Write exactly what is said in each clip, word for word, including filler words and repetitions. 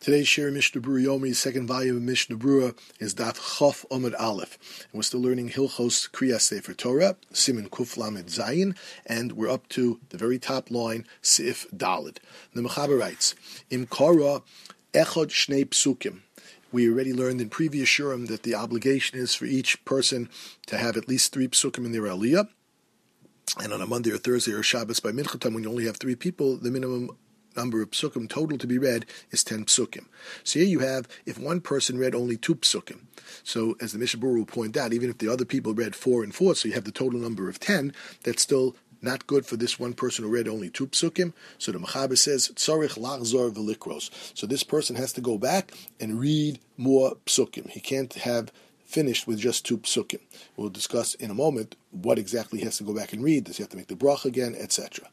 Today's Shir Mishnah Berurah Yomi, second volume of Mishnah Berurah, is Daf Chof Omid Aleph. And we're still learning Hilchos Kriyas Sefer Torah, Siman Kuf Lamed Zayin, and we're up to the very top line, Sif Daled. The Mechaber writes, Im Kara Echad Shnei Psukim. We already learned in previous Shurim that the obligation is for each person to have at least three Psukim in their Aliyah. And on a Monday or Thursday or Shabbos by Mincha time, when you only have three people, the minimum number of psukim total to be read is ten psukim. So here you have, if one person read only two psukim, so as the Mishnah Berurah will point out, even if the other people read four and four, so you have the total number of ten, that's still not good for this one person who read only two psukim. So the Mechaber says, Tzorich lachzor v'likros. So this person has to go back and read more psukim. He can't have finished with just two psukim. We'll discuss in a moment what exactly he has to go back and read. Does he have to make the bracha again, et cetera.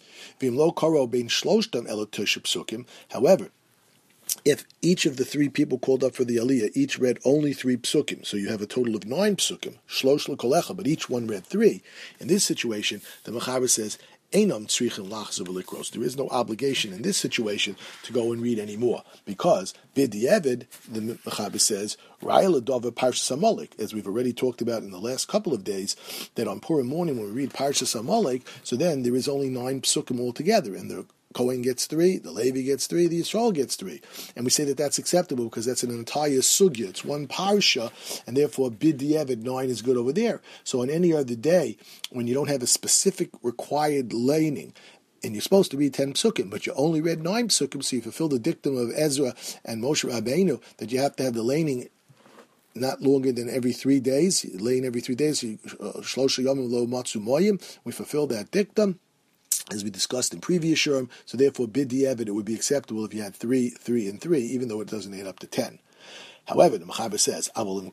However, if each of the three people called up for the aliyah each read only three psukim, so you have a total of nine psukim, shlosh l'kolecha, but each one read three, in this situation, the Mechaber says, Einam tzrichin lachzor v'likros. There is no obligation in this situation to go and read any more, because b'di'evid, the Mechaber says, Ra'el adova Parshas Amalek, as we've already talked about in the last couple of days, that on Purim morning when we read Parshas Amalek, so then there is only nine psukim altogether, and the Kohen gets three, the Levi gets three, the Yisrael gets three. And we say that that's acceptable because that's an entire sugya. It's one parsha, and therefore b'di'evid, nine is good over there. So on any other day, when you don't have a specific required laning, and you're supposed to read ten psukim, but you only read nine psukim, so you fulfill the dictum of Ezra and Moshe Rabbeinu that you have to have the laning not longer than every three days, laying every three days, Shlosha Yomim Lo Matzu Moyim, we fulfill that dictum, as we discussed in previous Shurim, so therefore b'di'evid, it would be acceptable if you had three, three, and three, even though it doesn't add up to ten. However, the Mechaber says,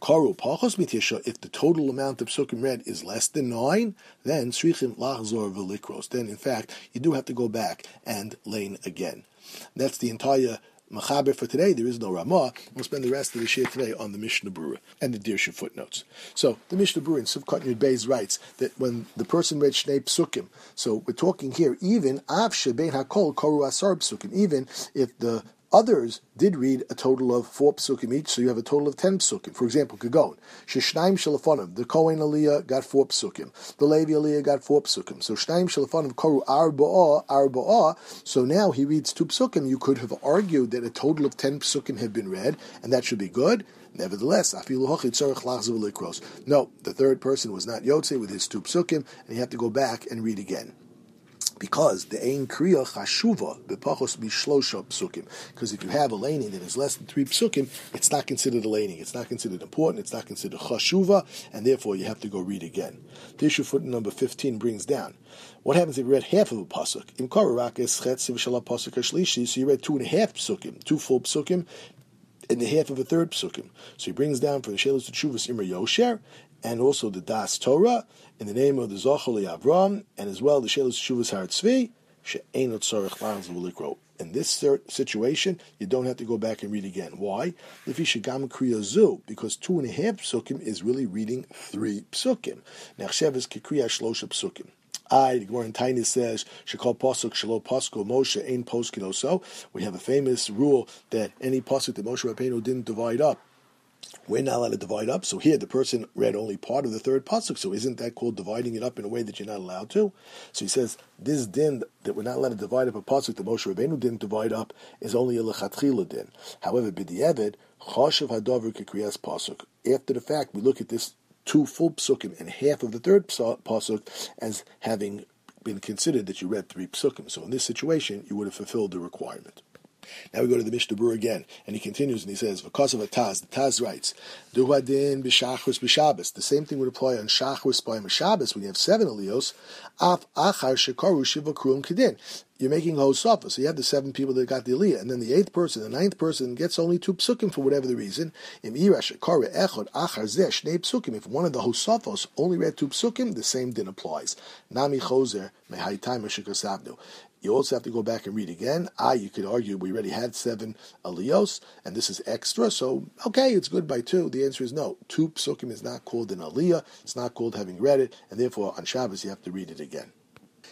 if the total amount of psukim read is less than nine, then tzrichim lachzor v'likros. Then, in fact, you do have to go back and lane again. That's the entire Mechaber for today. There is no Ramah. We'll spend the rest of the shir today on the Mishnah Berurah and the Dirshu footnotes. So the Mishnah Berurah in Sivkot Yud Beis writes that when the person read Shnei Psukim, so we're talking here even Av Shebein Hakol Koru Asar Psukim, even if the others did read a total of four psukim each, so you have a total of ten psukim. For example, Kagon, Sheshnaim Shalafonim, the Kohen Aliyah got four psukim, the Levi Aliyah got four psukim. So Shnaim Shalafonim Koru Arba'ah, Arba'ah, so now he reads two psukim. You could have argued that a total of ten psukim have been read, and that should be good. Nevertheless, Afilu Hochi Tzorich Lachzor V'likros. No, the third person was not Yotze with his two psukim, and you have to go back and read again. Because the ein kriya chashuva b'pachos bishlosha psukim. Because if you have a laning that is less than three psukim, it's not considered a laning. It's not considered important. It's not considered chashuva, and therefore you have to go read again. The issue footnote number fifteen brings down. What happens if you read half of a pasuk? Im kararak es chetz v'shala pasuk hashlishi. So you read two and a half psukim, two full psukim, and the half of a third psukim. So he brings down for the Shelos Teshuvos Imre Yosher, and also the Das Torah, in the name of the Zochel Avram, and as well the Shelos Teshuvos Har Tzvi, she'eino tzorich lachzor v'likro. In this situation, you don't have to go back and read again. Why? Lefi shegam kriya zu, because two and a half psukim is really reading three psukim. Nechshev is kekriya shlosha psukim. I, the Gemara in Tainis says, Shekol Pasuk Shelo Pasko Moshe Ein Poskinoso. We have a famous rule that any pasuk that Moshe Rabbeinu didn't divide up, we're not allowed to divide up. So here the person read only part of the third pasuk. So isn't that called dividing it up in a way that you're not allowed to? So he says this din that we're not allowed to divide up a pasuk that Moshe Rabbeinu didn't divide up is only a lechatchila din. However, b'di'evid chashav hadavar kekriyas pasuk. After the fact, we look at this two full psukim and half of the third pasuk as having been considered that you read three psukim. So in this situation, you would have fulfilled the requirement. Now we go to the Mishnah Berurah again, and he continues and he says, "Because of a Taz, the Taz writes, Duhadin b'shachris b'Shabbos. The same thing would apply on Shachris by Shabbos when you have seven aliyos. Af achar shekaru shiva kruim kedin. You're making Hosafa, so you have the seven people that got the aliyah, and then the eighth person, the ninth person gets only two psukim for whatever the reason. Im ira shekara echad achar zeh shnei psukim. If one of the Hosafos only read two psukim, the same din applies. Nami chozer mehaytayim shekasavnu. You also have to go back and read again. Ah, you could argue we already had seven aliyos, and this is extra, so okay, it's good by two. The answer is no. Two psukim is not called an aliyah, it's not called having read it, and therefore on Shabbos you have to read it again.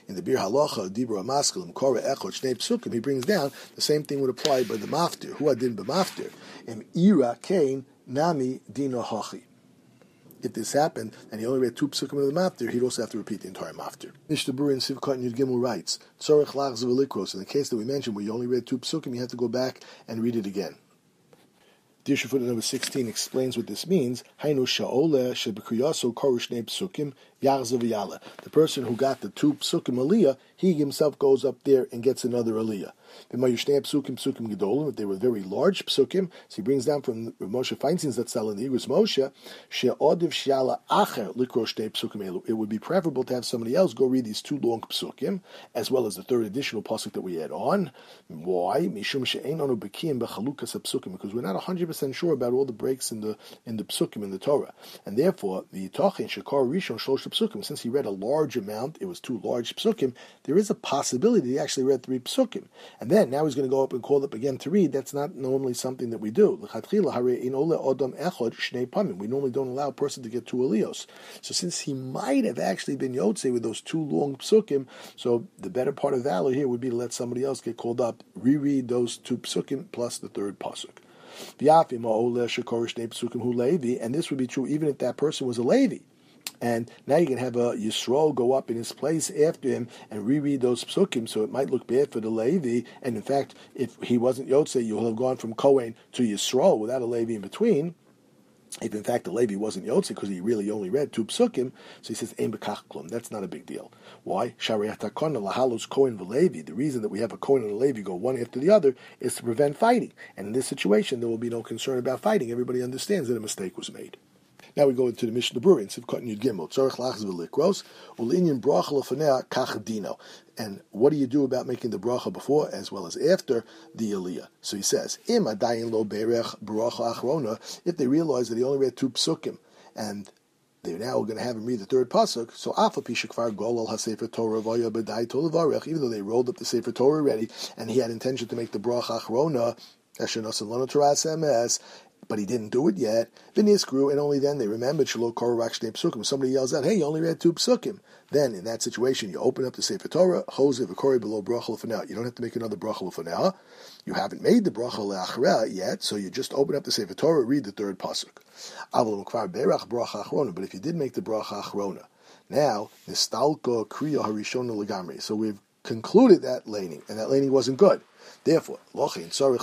in the Bir Halacha, Dibra Maskelim, Korah Echot, Shnei Psukim, he brings down the same thing would apply by the Maftir. Who adin b'Maftir? Im Ira Kain Nami Dino Hachi. If this happened and he only read two psukim of the maftir, he'd also have to repeat the entire maftir. Mishnah Berurah in Sivkot and Yud Gimel writes, Tzorech lachzav v'likros. In the case that we mentioned, where you only read two psukim, you have to go back and read it again. Dirshu footnote number sixteen explains what this means. Hainu sha'oleh shebekriyaso koru shnei psukim yachzav v'yala. The person who got the two psukim aliyah, he himself goes up there and gets another aliyah. If they were very large psukim, so he brings down from Moshe Feinstein's that sell in the Igros Moshe, she'odiv shiala acher likro shnei psukim elu. It would be preferable to have somebody else go read these two long psukim, as well as the third additional pasuk that we add on. Why? Mishum she'ein anu bekiim bechalukas psukim, because we're not one hundred percent sure about all the breaks in the in the psukim in the Torah, and therefore the tachin shekar rishon shlosh psukim. Since he read a large amount, it was two large psukim. There is a possibility he actually read three psukim. And then, now he's going to go up and call up again to read. That's not normally something that we do. We normally don't allow a person to get two aliyos. So since he might have actually been Yotzei with those two long psukim, so the better part of valor here would be to let somebody else get called up, reread those two psukim plus the third pasuk. And this would be true even if that person was a Levi. And now you can have a Yisrael go up in his place after him and reread those psukim, so it might look bad for the Levi. And in fact, if he wasn't Yotzei, you'll have gone from Kohen to Yisrael without a Levi in between. If in fact the Levi wasn't Yotzei because he really only read two psukim, so he says Ein Bekach Klum. That's not a big deal. Why? Shariat HaKona Lahalos Kohen v'Levi. The reason that we have a Kohen and a Levi go one after the other is to prevent fighting. And in this situation, there will be no concern about fighting. Everybody understands that a mistake was made. Now we go into the Mishnah Berurah in Sivkot and Yud Gimel. Tzorech lachzav v'likros u'linyan bracha lefanea kach dino. And what do you do about making the bracha before as well as after the aliyah? So he says, Im adayin lo berech bracha achrona. If they realize that he only read two psukim and they're now going to have him read the third pasuk, so afa pishakvar golal hasefer Torah v'aya b'dai tolavarech. Even though they rolled up the sefer Torah already and he had intention to make the bracha achrona, eshenasan lanu toras emes, but he didn't do it yet. V'nisgru, and only then they remembered shelo koru rak shnei psukim. Somebody yells out, "Hey, you only read two psukim." Then, in that situation, you open up the Sefer Torah, chose v'kori below bracha l'faneh. You don't have to make another bracha l'faneh. You haven't made the bracha le'achra yet, so you just open up the Sefer Torah, read the third pasuk. Avol kvar berach bracha achrona. But if you did make the bracha achrona, now nistalko kriya harishona legamri. So we've concluded that laning, and that laning wasn't good. Therefore, therefore,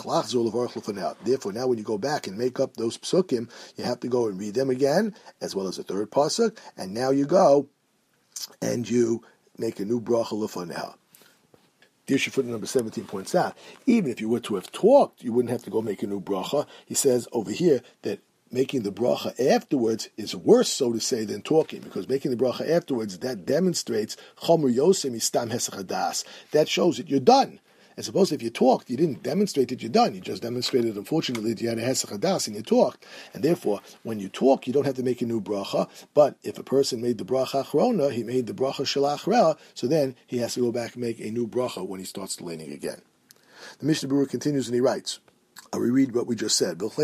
now when you go back and make up those psukim, you have to go and read them again, as well as the third pasuk, and now you go and you make a new bracha lefaneha. Dirshu footnote number seventeen points out, even if you were to have talked, you wouldn't have to go make a new bracha. He says over here that making the bracha afterwards is worse, so to say, than talking, because making the bracha afterwards, that demonstrates chomer yosem istam hesach hadas. That shows that you're done. As opposed to if you talked, you didn't demonstrate that you're done. You just demonstrated, unfortunately, that you had a hesach hadas and you talked. And therefore, when you talk, you don't have to make a new bracha. But if a person made the bracha achrona, he made the bracha shel achra, so then he has to go back and make a new bracha when he starts the laning again. The Mishnah Berurah continues and he writes, I'll reread what we just said. You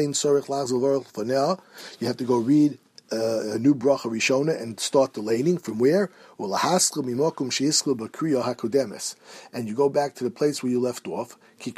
have to go read Uh, a new bracha rishona and start the laning from where? And you go back to the place where you left off. You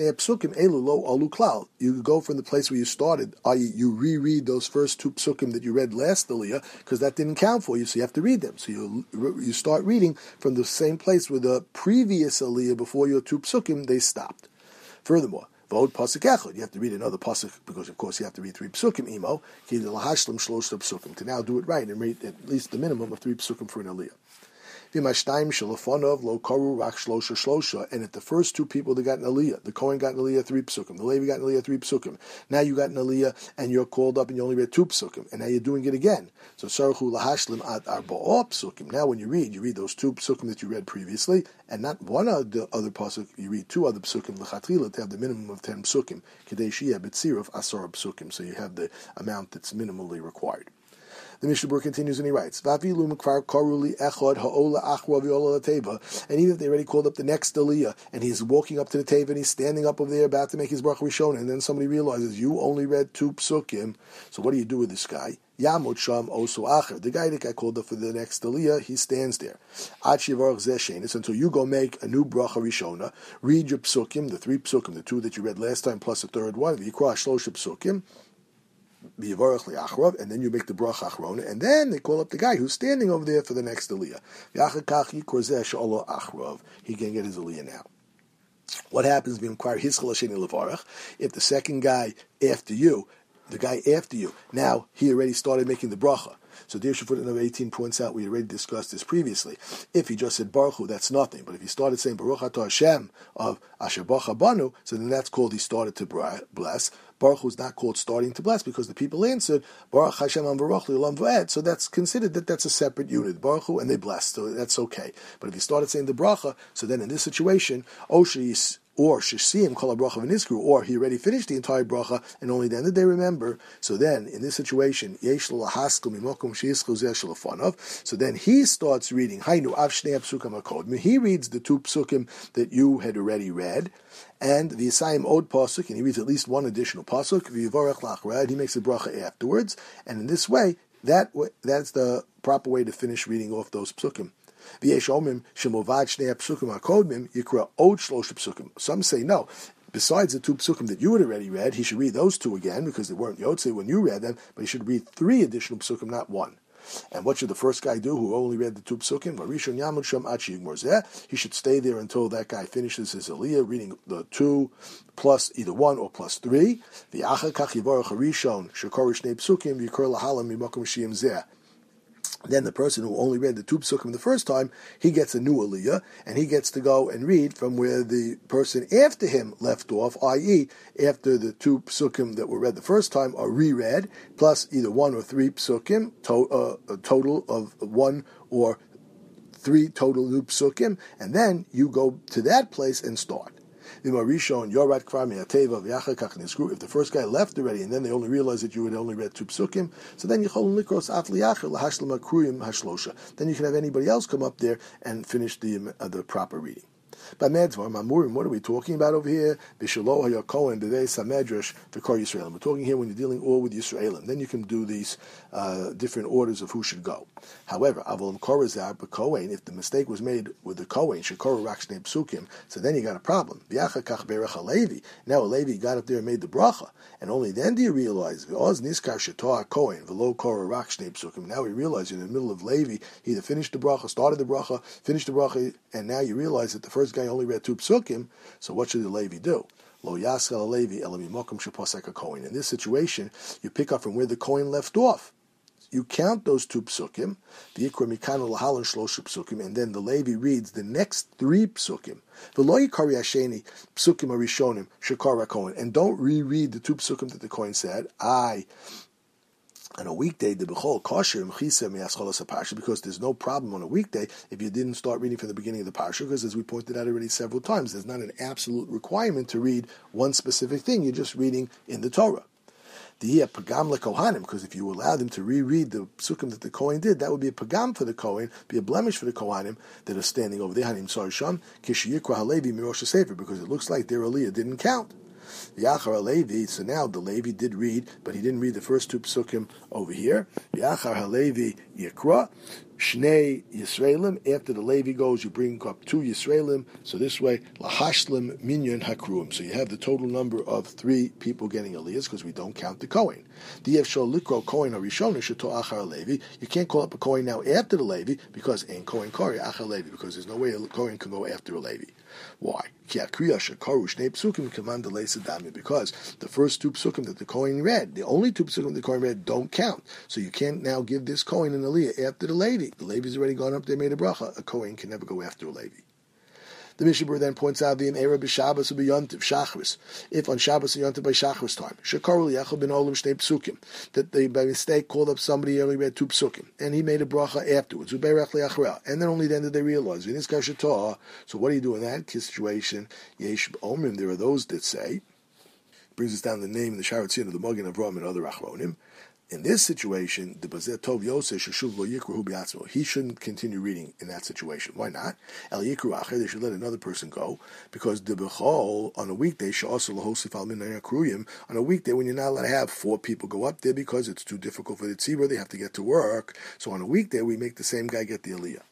go from the place where you started, that is, you reread those first two psukim that you read last aliyah, because that didn't count for you, so you have to read them. So you you start reading from the same place where the previous aliyah before your two psukim, they stopped. Furthermore, V'od pasuk echad. You have to read another pasuk because, of course, you have to read three psukim. Imo ki lahashlim shlosh psukim to now do it right and read at least the minimum of three psukim for an aliyah. V'mashtayim shelafonov lo karu rak shlosha shlosha. And if the first two people that got an aliyah, the Kohen got an aliyah three psukim, the Levi got an aliyah three psukim. Now you got an aliyah and you're called up and you only read two psukim, and now you're doing it again. So sarchu lahashlim ad arba'ah psukim. Now when you read, you read those two psukim that you read previously, and not one of the other pasuk. You read two other psukim lechatchila to have the minimum of ten psukim. Kedei shiyeh b'tziruf asar psukim. So you have the amount that's minimally required. The Mishnah Berurah continues and he writes, "Vafilu mikvar karuli echad ha'ola achra v'ola lateva." And even if they already called up the next aliyah, and he's walking up to the teva and he's standing up over there about to make his bracha rishona, and then somebody realizes you only read two psukim, so what do you do with this guy? Yamud sham osu acher. The guy that got called up for the next aliyah, he stands there. Ad shivarach zeh shenis, until you go make a new bracha rishona. Read your psukim, the three psukim, the two that you read last time plus the third one. V'yikra shlosh psukim. V'yivarach li'achrav, and then you make the bracha achrona, and then they call up the guy who's standing over there for the next aliyah. V'achar kach yikra zeh she'olo achrav. He can get his aliyah now. What happens if the second guy after you, the guy after you, now he already started making the bracha? So Dir Shafut number eighteen points out, we already discussed this previously. If he just said Baruch Hu, that's nothing. But if he started saying Baruch Atah Hashem of Asher Bacha Banu, so then that's called he started to bless. Baruch Hu is not called starting to bless because the people answered Baruch Hashem Am Baruch L'Olam V'ed. So that's considered that that's a separate unit, Baruch Hu, and they blessed. So that's okay. But if he started saying the bracha, so then in this situation, Oshis or Shishim Kol HaBracha V'Nizkru, or he already finished the entire bracha and only then did they remember. So then in this situation, Yesh L'Lahaskel Mimokum Sheyischel Zeh Shelafonov. So then he starts reading Hainu Av Shnei Psukim HaKodim. He reads the two psukim that you had already read, and the Yisayim Od Pasuk, and he reads at least one additional Pasuk. V'Yivarech Lachra, he makes a bracha afterwards, and in this way, that that's the proper way to finish reading off those psukim. Some say no. Besides the two psukim that you had already read, he should read those two again because they weren't Yotze when you read them, but he should read three additional psukim, not one. And what should the first guy do who only read the two psukim? He should stay there until that guy finishes his aliyah, reading the two plus either one or plus three. Then the person who only read the two psukim the first time, he gets a new aliyah, and he gets to go and read from where the person after him left off, that is, after the two psukim that were read the first time are reread, plus either one or three psukim, to, uh, a total of one or three total new psukim, and then you go to that place and start. If the first guy left already and then they only realized that you had only read two psukim, so then you then you can have anybody else come up there and finish the uh, the proper reading. By Medvar, Mamurim, what are we talking about over here? Bishalo HaYakohen, B'vei Samedrash, V'kar Yisraelim. We're talking here when you're dealing all with Yisraelim. Then you can do these uh, different orders of who should go. However, Avolim Korazar, B'Kohen, if the mistake was made with the Kohen, Shekora Rakshnei Psukim, so then you got a problem. V'yachakach Berach HaLevi. Now a Levi got up there and made the bracha, and only then do you realize, V'oz Niskar Shetoah Kohen, V'lo Kora Rakshnei Psukim. Now we realize you're in the middle of Levi, he either finished the bracha, started the bracha, finished the bracha, and now you realize that the first guy only read two psukim, so what should the Levi do? Lo yaskal Levi elami mokum sheposek a Kohen. In this situation, you pick up from where the Kohen left off. You count those two psukim, the ikra mikanu lahalan shlosh psukim, and then the Levi reads the next three psukim. The lo yikari asheni psukim arishonim shekara Kohen, and don't reread the two psukim that the Kohen said. I. On a weekday, the bechol kosher parsha, because there's no problem on a weekday if you didn't start reading from the beginning of the parsha, because as we pointed out already several times, there's not an absolute requirement to read one specific thing. You're just reading in the Torah. The pagam lekohanim, because if you allow them to reread the psukim that the Kohen did, that would be a pagam for the Kohen, be a blemish for the Kohanim that are standing over there. Hanim sarisham kishiyikra halevi mirosh sefer, because it looks like their aliyah didn't count. Yachar Halevi, so now the Levi did read, but he didn't read the first two psukim over here. Yachar Halevi Yikra, Shnei Yisraelim. After the Levi goes, you bring up two Yisraelim. So this way, Lahashlim Minyan Hakruim. So you have the total number of three people getting aliyahs because we don't count the Kohen. Diyev Shol Likro Kohen Arishon Shato Achar Levi. You can't call up a Kohen now after the Levi because Ein Kohen Kori Achar Levi, because there's no way a Kohen can go after a Levi. Why? Because the first two psukim that the Kohen read, the only two psukim the Kohen read, don't count. So you can't now give this Kohen an aliyah after the Levi. The Levi's already gone up there, made a bracha. A Kohen can never go after a Levi. The Mishnah Berurah then points out the Era b'Shabbos u'b'Yontiv Shachris. If on Shabbos and Yontiv by Shachris time, Shekar liyachal ben olam shnei psukim, that they by mistake called up somebody who only read two psukim, and he made a bracha afterwards. U'beirach liachra, and then only then did they realize in this kashatah. So what do you do in that situation? Yesh omrim. There are those that say, brings us down the name, the Sharat Tzin of the Magen Avraham and other Achronim. In this situation, the Bazeh Tov Yosef Sheshuv Lo Yikruhu B'Atzmo. He shouldn't continue reading in that situation. Why not? El Yikru Acher, they should let another person go, because the Bechol on a weekday She'asur L'Hosif Al Minay Akruyim. On a weekday, when you're not allowed to have four people go up there because it's too difficult for the tzibur, they have to get to work. So on a weekday, we make the same guy get the aliyah.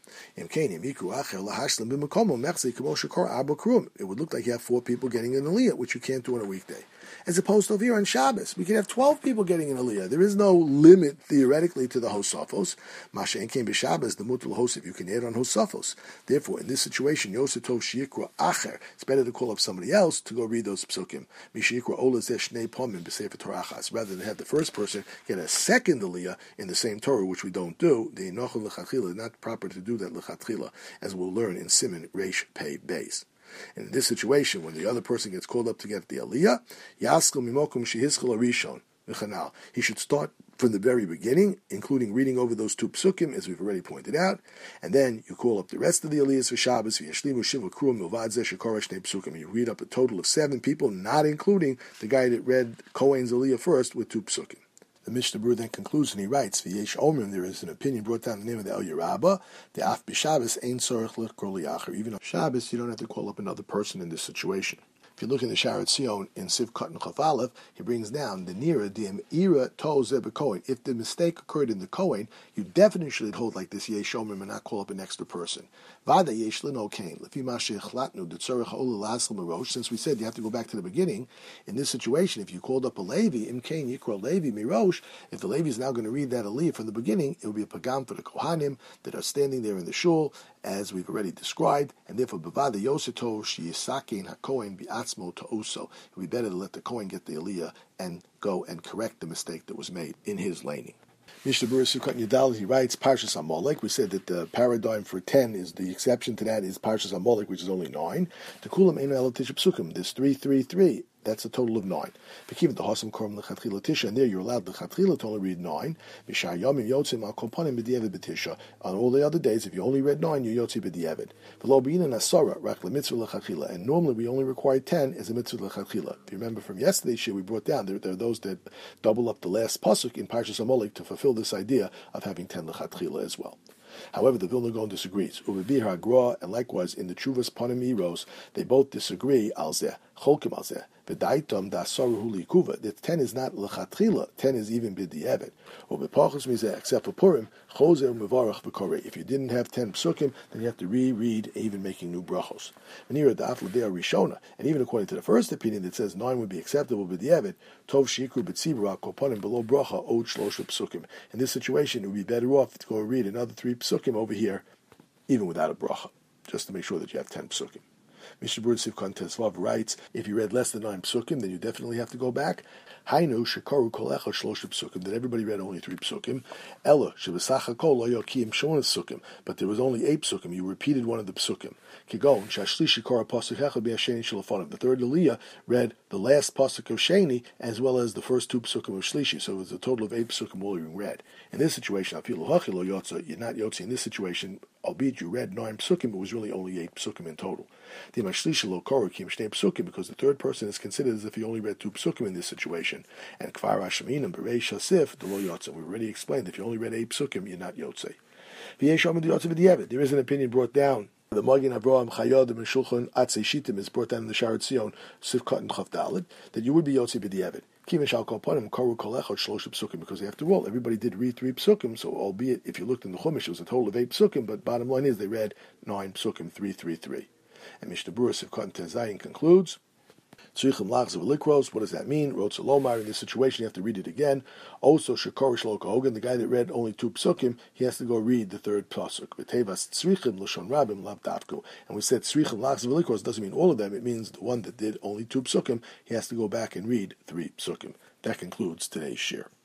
It would look like you have four people getting an aliyah, which you can't do on a weekday. As opposed to over here on Shabbos, we could have twelve people getting an aliyah. There is no limit, theoretically, to the hosafos. Masha came by Shabbos, the mutul hosef, you can add on hosafos. Therefore, in this situation, Yosef tov sheyikra acher, it's better to call up somebody else to go read those psukim. Mishayikra ola zeh shnei pomim b'sefer Torah achas, rather than have the first person get a second aliyah in the same Torah, which we don't do. The enochel lechatchila, not proper to do that lechatchila, as we'll learn in Siman Reish Pei Beis. And in this situation, when the other person gets called up to get the aliyah, yaskel mimokum shehiskal arishon v'chanal. He should start from the very beginning, including reading over those two psukim, as we've already pointed out, and then you call up the rest of the aliyahs for Shabbos. V'yashlimu shiva kruim milvad zeh shekora shnei psukim. You read up a total of seven people, not including the guy that read Kohen's aliyah first with two psukim. The Mishnah Berurah then concludes and he writes, V'yesh omrim, there is an opinion brought down in the name of the El Yerabba, the af b'Shabbos ein tzorich l'kol li'acher. Even on Shabbos, you don't have to call up another person in this situation. If you look in the Sharat Sion in Sivkot and Chaf Aleph, he brings down the Nira Dim Ira Tol Zeh B'Kohen. If the mistake occurred in the Kohen, you definitely should hold like this Yesh Omrim and not call up an extra person. Vada Yesh Lino Kain. Lefi Mashe Chlatnu D'Tzorech Ola Lasl Merosh. Since we said you have to go back to the beginning, in this situation, if you called up a Levi, Im Kain Yikra Levi Mirosh, if the Levi is now going to read that aliyah from the beginning, it will be a pagam for the Kohanim that are standing there in the shul, as we've already described, and therefore Bavada Yoseto Shiyisakein HaKohen Bi'atzmo Ta'uso. It would be better to let the Kohen get the aliyah and go and correct the mistake that was made in his laning. Mishnah Berurah Sukkot Yudal, he writes Parshas Amalek. We said that the paradigm for ten is the exception to that is Parshas Amalek, which is only nine. To Kulam Eino El Tisha Psukim, there's three, three, three. That's a total of nine. Bekiv the Hosam Korum Lechatchila Tisha, and there you're allowed Lechatchila to only read nine. Mishar Yomim Yotzim Al Komponim B'Diavad B'Tisha. On all the other days, if you only read nine, you Yotzi B'Diavad. V'lo B'Ina Nasara Rak LeMitzvah Lechatchila, and normally we only require ten as a Mitzvah Lechatchila. If you remember from yesterday's shir, we brought down there, there are those that double up the last pasuk in Parshas Amalek to fulfill this idea of having ten Lechatchila as well. However, the Vilna Gaon disagrees. Ubebir HaGra, and likewise in the Chuvas Panim Eros, they both disagree. Al zeh, cholkim al zeh. V'daitam da'asaru likuva. That ten is not lechatchila. Ten is even b'di'evet. Ubepachos mizeh, except for Purim, chozer mevarach v'korei. If you didn't have ten psukim, then you have to reread, even making new brachos. V'nira da'af l'dea rishona. And even according to the first opinion that says nine would be acceptable b'di'evet, tov shikru b'tzibra kopanim below bracha od shlosha psukim. In this situation, it would be better off to go read another three psukim over here, even without a bracha, just to make sure that you have ten psukim. Mishnah Berurah Sivkot Tesvav writes, if you read less than nine psukim, then you definitely have to go back. Hainu shekaru kol echad shlosha psukim, that everybody read only three psukim. Ella shebesach hakol lo yokim shona psukim, but there was only eight psukim. You repeated one of the psukim. Kigon shashlishi kora pasuk echad b'asheni shalafonim. The third aliyah read the last pasuk of sheni as well as the first two psukim of shlishi. So it was a total of eight psukim all being read. In this situation, afilu hachi lo yotza, you're not yotzi. In this situation, albeit you read nine psukim, it was really only eight psukim in total. The mashlishi lo kora kim shnei psukim, because the third person is considered as if he only read two psukim in this situation. And kvar hashamin and berei shasif the lo yotza. We already explained if you only read eight psukim, you're not yotzei. There is an opinion brought down. The Magen Avraham Chayad and Shulchan Atzei Shittim is brought down in the Sharat Sion Sivkot and Chaf Daled that you would be yotzei b'diavad. Kivin shal kol panim karu kol echad shlosh psukim, because after all, everybody did read three psukim. So albeit if you looked in the Chumash, it was a total of eight psukim. But bottom line is they read nine psukim, three, three, three. And Mishnah Berurah Sivkot and Tezayin concludes. What does that mean? Rotza Lomar, in this situation, you have to read it again. Also, Shekorish Loka Hogan, the guy that read only two psukim, he has to go read the third pasuk. And we said Tzrichim Lachs Velikros doesn't mean all of them, it means the one that did only two psukim, he has to go back and read three psukim. That concludes today's shir.